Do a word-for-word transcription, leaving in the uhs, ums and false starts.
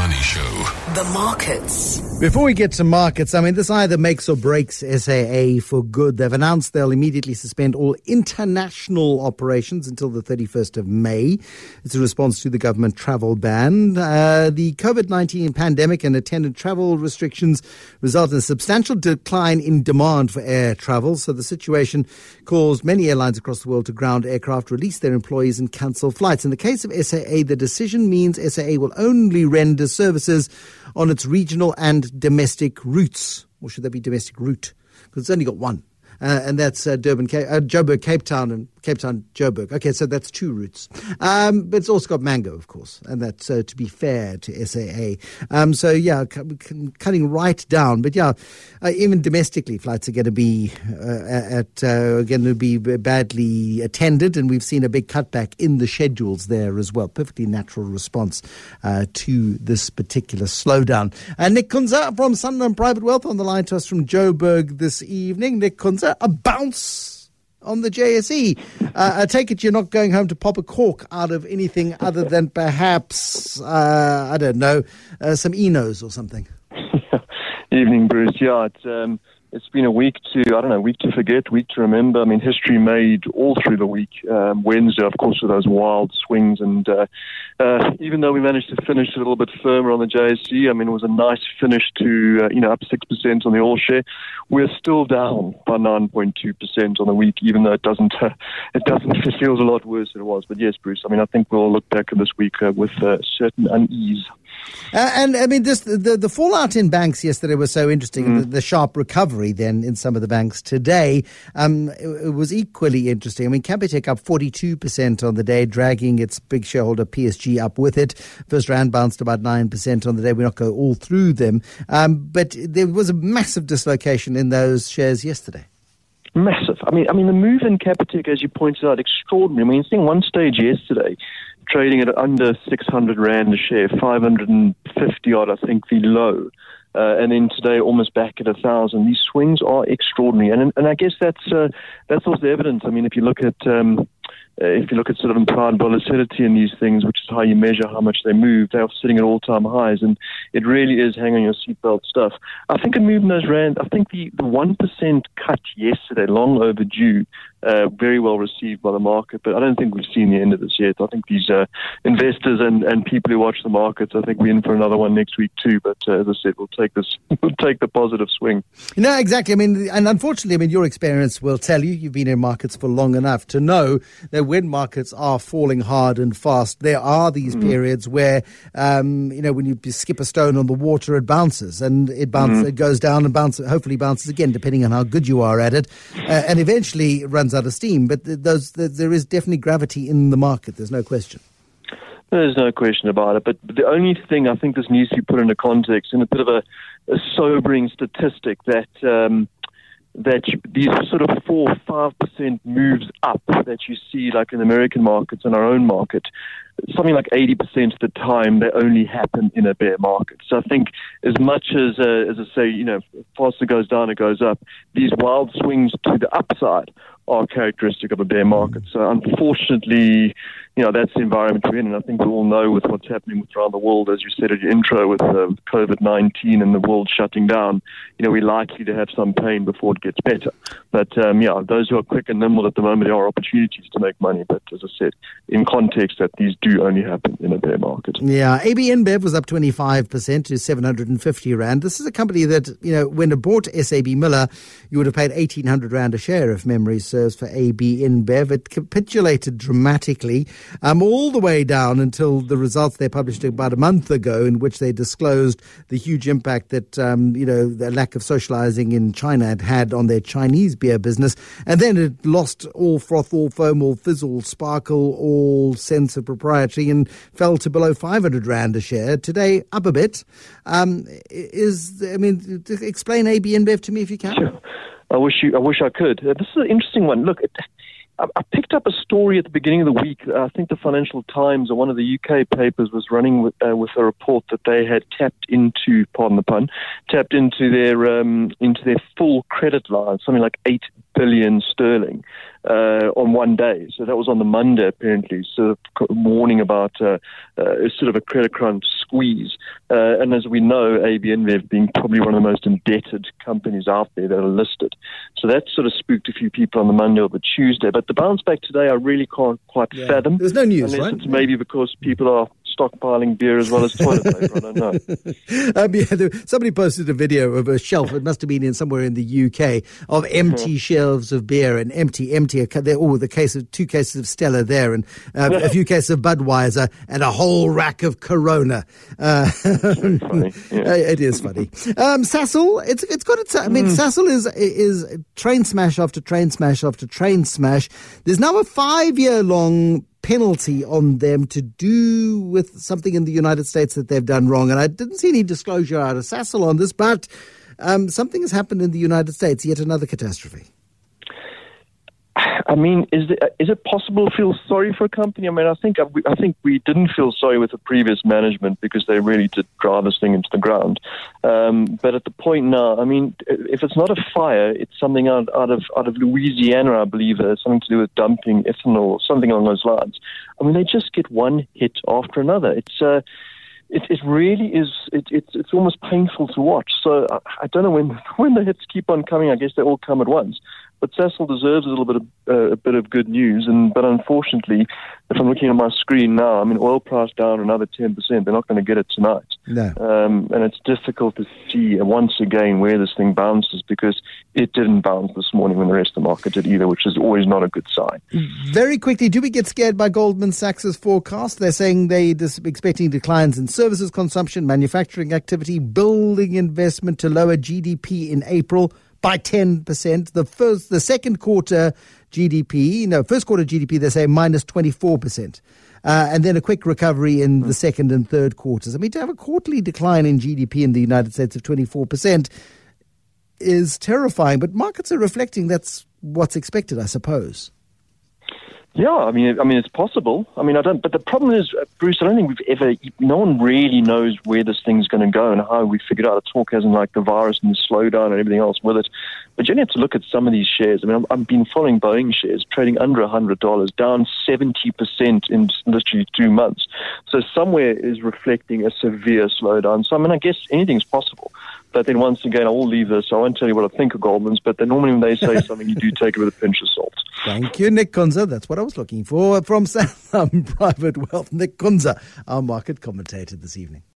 Money Show. The markets. Before we get to markets, I mean, this either makes or breaks S A A for good. They've announced they'll immediately suspend all international operations until the thirty-first of May. It's a response to the government travel ban. Uh, the COVID nineteen pandemic and attendant travel restrictions result in a substantial decline in demand for air travel. So the situation caused many airlines across the world to ground aircraft, release their employees and cancel flights. In the case of S A A, the decision means S A A will only render services on its regional and domestic routes. Or should that be domestic route? Because it's only got one. Uh, and that's uh, Durban, Cape, uh, Joburg, Cape Town, and Cape Town, Joburg. Okay, so that's two routes. Um, but it's also got Mango, of course, and that's uh, to be fair to S A A. Um, so, yeah, c- c- cutting right down. But, yeah, uh, even domestically, flights are going to be, uh, at uh, going to be badly attended, and we've seen a big cutback in the schedules there as well. Perfectly natural response uh, to this particular slowdown. Uh, Nick Kunza from Sanlam Private Wealth on the line to us from Joburg this evening. Nick Kunza, a bounce on the J S E. Uh, I take it you're not going home to pop a cork out of anything other than perhaps, uh, I don't know, uh, some Enos or something. Evening, Bruce. Yeah, it's, um, it's been a week to, I don't know, week to forget, week to remember. I mean, history made all through the week. Um, Wednesday, of course, with those wild swings. And uh, uh, even though we managed to finish a little bit firmer on the J S E, I mean, it was a nice finish to, uh, you know, up six percent on the all share. We're still down by nine point two percent on the week, even though it doesn't, uh, it doesn't, it feels a lot worse than it was. But yes, Bruce, I mean, I think we'll look back at this week uh, with uh, certain unease. Uh, and I mean, this the, the fallout in banks yesterday was so interesting. Mm. The, the sharp recovery then in some of the banks today um, it, it was equally interesting. I mean, Capitec up forty-two percent on the day, dragging its big shareholder P S G up with it. First Rand bounced about nine percent on the day. We're not going all through them. Um, but there was a massive dislocation in those shares yesterday. Massive. I mean, I mean, the move in Capitec, as you pointed out, extraordinary. I mean, seeing one stage yesterday, trading at under six hundred Rand a share, five hundred fifty odd, I think, the low. Uh, and then today, almost back at a thousand. These swings are extraordinary, and and I guess that's uh, that's also evidence. I mean, if you look at um, uh, if you look at sort of implied volatility in these things, which is how you measure how much they move, they are sitting at all-time highs, and it really is hang on your seatbelt stuff. I think a move in those Rand. I think the the one percent cut yesterday, long overdue. Uh, very well received by the market, but I don't think we've seen the end of this yet. I think these uh, investors and, and people who watch the markets, I think we're in for another one next week too. But uh, as I said, we'll take this, we'll take the positive swing. No, exactly. I mean, and unfortunately, I mean, your experience will tell you, you've been in markets for long enough to know that when markets are falling hard and fast, there are these mm. periods where, um, you know, when you skip a stone on the water, it bounces and it bounces, mm. it goes down and bounces, hopefully bounces again, depending on how good you are at it, uh, and eventually runs out of steam. But those, there is definitely gravity in the market. There's no question. There's no question about it. But the only thing I think this needs to be put into context, and a bit of a, a sobering statistic, that um, that you, these sort of four, five percent moves up that you see, like in American markets and our own market, something like eighty percent of the time they only happen in a bear market. So I think as much as, uh, as I say, you know, faster it goes down, it goes up, these wild swings to the upside are characteristic of a bear market. So unfortunately, you know, that's the environment we're in. And I think we all know with what's happening around the world, as you said at your intro, with uh, COVID nineteen and the world shutting down, you know, we're likely to have some pain before it gets better. But, um, yeah, those who are quick and nimble at the moment, there are opportunities to make money. But as I said, in context that these do only happen in a bear market. Yeah, A B InBev was up twenty-five percent to seven hundred fifty Rand. This is a company that, you know, when it bought S A B Miller, you would have paid eighteen hundred Rand a share if memory serves for A B InBev. It capitulated dramatically, um, all the way down until the results they published about a month ago, in which they disclosed the huge impact that, um, you know, the lack of socializing in China had had on their Chinese beer business. And then it lost all froth, all foam, all fizzle, sparkle, all sense of propriety, and fell to below five hundred Rand a share. Today, up a bit. Um, is, I mean, explain A B InBev to me if you can. Sure. I wish you. I wish I could. Uh, this is an interesting one. Look, it, I, I picked up a story at the beginning of the week. Uh, I think the Financial Times or one of the U K papers was running with, uh, with a report that they had tapped into, pardon the pun, tapped into their um, into their full credit line, something like eight billion sterling. uh, on one day. So that was on the Monday, apparently, sort of warning about uh, uh, sort of a credit crunch squeeze. Uh, and as we know, A B N V being probably one of the most indebted companies out there that are listed. So that sort of spooked a few people on the Monday or the Tuesday. But the bounce back today, I really can't quite yeah. fathom. There's no news, unless right? It's maybe because people are stockpiling beer as well as toilet paper. I don't know. um, yeah, there, somebody posted a video of a shelf. It must have been in somewhere in the U K of empty mm-hmm. shelves of beer and empty, empty. Oh, the case of two cases of Stella there, and uh, a few cases of Budweiser, and a whole rack of Corona. Uh, funny. Yeah. It is funny. Um, Sasol, it's it's got its. I mean, mm. Sasol is is train smash after train smash after train smash. There's now a five year long penalty on them to do with something in the United States that they've done wrong. And I didn't see any disclosure out of Sasol on this, but um, something has happened in the United States, yet another catastrophe. I mean, is it, is it possible to feel sorry for a company? I mean, I think I think we didn't feel sorry with the previous management because they really did drive this thing into the ground. Um, but at the point now, I mean, if it's not a fire, it's something out, out of out of Louisiana, I believe. It's something to do with dumping ethanol or something along those lines. I mean, they just get one hit after another. It's uh, it it really is. It, it's it's almost painful to watch. So I, I don't know when when the hits keep on coming. I guess they all come at once. But Sasol deserves a little bit of uh, a bit of good news, and but unfortunately, if I'm looking at my screen now, I mean, oil price down another ten percent. They're not going to get it tonight. No. Um, and it's difficult to see uh, once again where this thing bounces because it didn't bounce this morning when the rest of the market did either, which is always not a good sign. Very quickly, do we get scared by Goldman Sachs' forecast? They're saying they're expecting declines in services consumption, manufacturing activity, building investment to lower G D P in April by ten percent. The first, the second quarter G D P, no, first quarter G D P, they say minus twenty-four percent. Uh, and then a quick recovery in the second and third quarters. I mean, to have a quarterly decline in G D P in the United States of twenty-four percent is terrifying, but markets are reflecting that's what's expected, I suppose. Yeah, I mean, I mean, it's possible. I mean, I don't. But the problem is, uh, Bruce, I don't think we've ever. No one really knows where this thing's going to go and how we figured out. It's talk as in like the virus and the slowdown and everything else with it. But you only have to look at some of these shares. I mean, I've, I've been following Boeing shares trading under a hundred dollars, down seventy percent in literally two months. So somewhere is reflecting a severe slowdown. So I mean, I guess anything's possible. But then once again, I will leave this. I won't tell you what I think of Goldman's, but then normally when they say something, you do take it with a pinch of salt. Thank you, Nick Kunza. That's what I was looking for from Sanlam Private Wealth. Nick Kunza, our market commentator this evening.